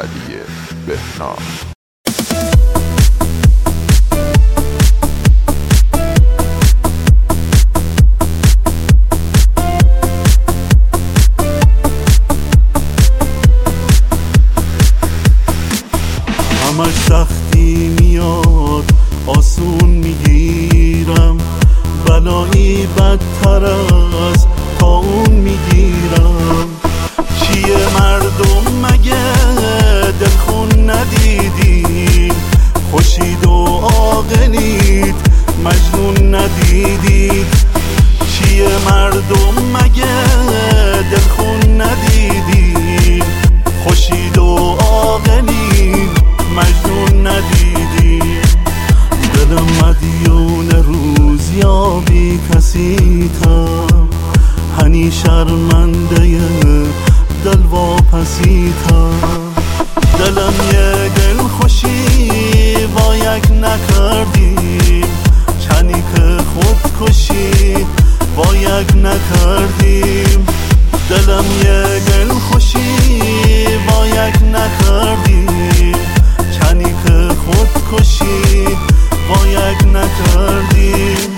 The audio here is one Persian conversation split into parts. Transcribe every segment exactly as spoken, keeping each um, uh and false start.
علی بهنام. همش سختی میاد آسون میگیرم، بلایی بدتر از تا اون میگیرم. چیه مردم مگه دلخون ندیدید؟ خوشید و عاقلید مجنون ندیدید؟ چیه مردم مگه دلخون ندیدید؟ خوشید و عاقلید مجنون ندیدید؟ دلم مدیون روزیابی کسیتم، هنی شرمنده دل واپسیتم. دلم یه دل خوشی با یک نکردیم، چنی که خود کشی با یک نکردیم. دلم یه دل خوشی با یک نکردیم، چنی که خود کشی با یک نکردیم.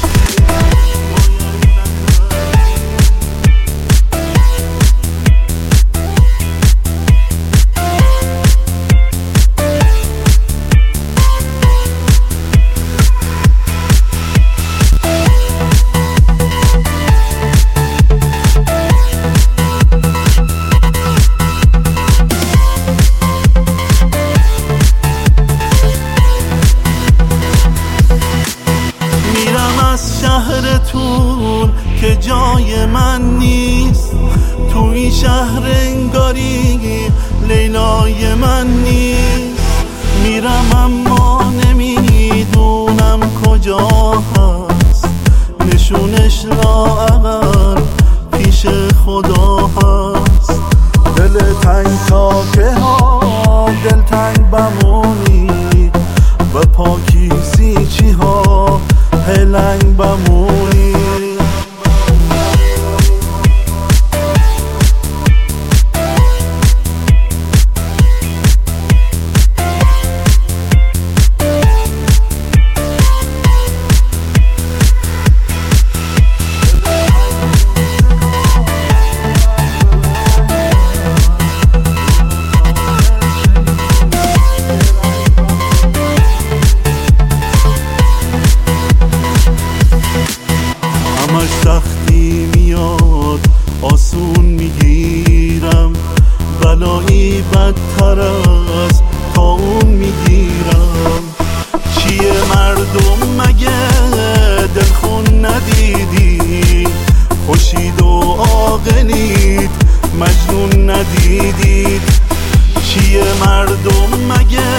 شهرتون که جای من نیست، تو این شهر انگاری لیلای من نیست. میرم اما نمیدونم کجا هست، نشونش لااقل پیش خدا هست. دل تنگ تا که ها دل تنگ بمونی، و پاکیزی چی ها هلنگ بمونی. همش سختی میاد آسون میگیرم، بلایی بدتر از تا اون میگیرم. چیه مردم مگه دلخون ندیدید؟ خوشید و عاقلید مجنون ندیدید؟ چیه مردم مگه